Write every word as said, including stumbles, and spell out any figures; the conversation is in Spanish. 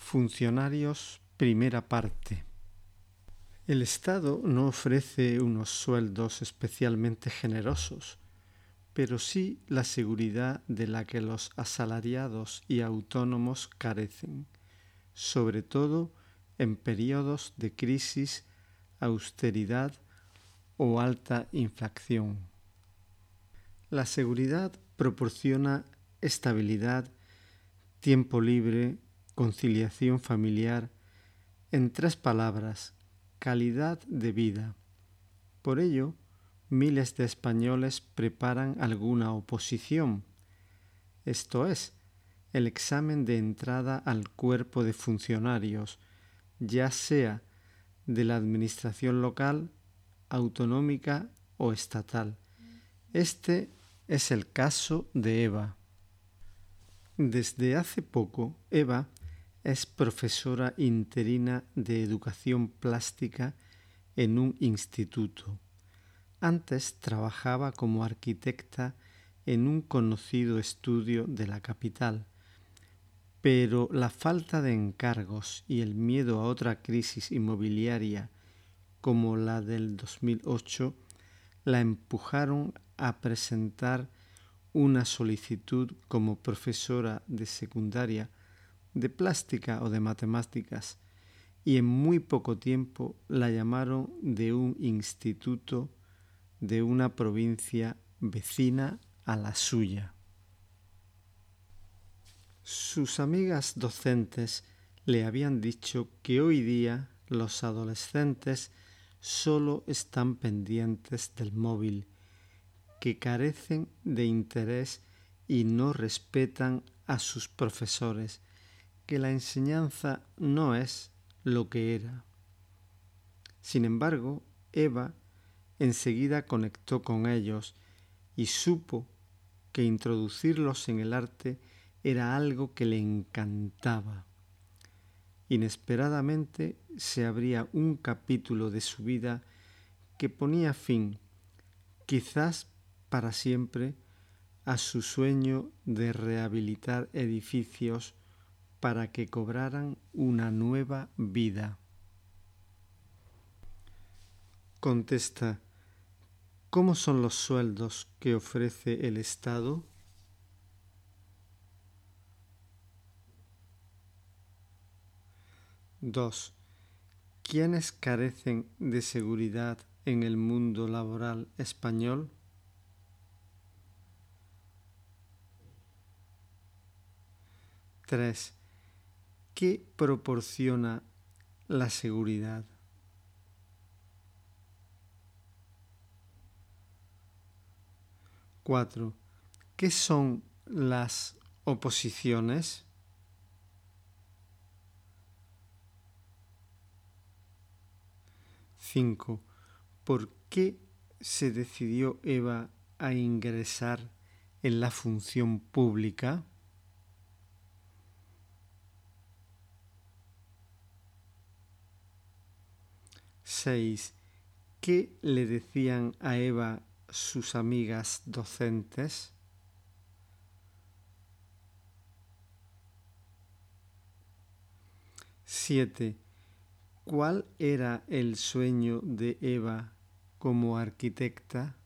Funcionarios, primera parte. El Estado no ofrece unos sueldos especialmente generosos, pero sí la seguridad de la que los asalariados y autónomos carecen, sobre todo en periodos de crisis, austeridad o alta inflación. La seguridad proporciona estabilidad, tiempo libre, conciliación familiar, en tres palabras, calidad de vida. Por ello, miles de españoles preparan alguna oposición, esto es, el examen de entrada al cuerpo de funcionarios, ya sea de la administración local, autonómica o estatal. Este es el caso de Eva. Desde hace poco, Eva es profesora interina de educación plástica en un instituto. Antes trabajaba como arquitecta en un conocido estudio de la capital, pero la falta de encargos y el miedo a otra crisis inmobiliaria como la del dos mil ocho la empujaron a presentar una solicitud como profesora de secundaria de plástica o de matemáticas, y en muy poco tiempo la llamaron de un instituto de una provincia vecina a la suya. Sus amigas docentes le habían dicho que hoy día los adolescentes solo están pendientes del móvil, que carecen de interés y no respetan a sus profesores, que la enseñanza no es lo que era. Sin embargo, Eva enseguida conectó con ellos y supo que introducirlos en el arte era algo que le encantaba. Inesperadamente se abría un capítulo de su vida que ponía fin, quizás para siempre, a su sueño de rehabilitar edificios para que cobraran una nueva vida. Contesta, ¿cómo son los sueldos que ofrece el Estado? dos. ¿Quiénes carecen de seguridad en el mundo laboral español? tres. ¿Qué proporciona la seguridad? cuatro. ¿Qué son las oposiciones? cinco. ¿Por qué se decidió Eva a ingresar en la función pública? seis. ¿Qué le decían a Eva sus amigas docentes? siete. ¿Cuál era el sueño de Eva como arquitecta?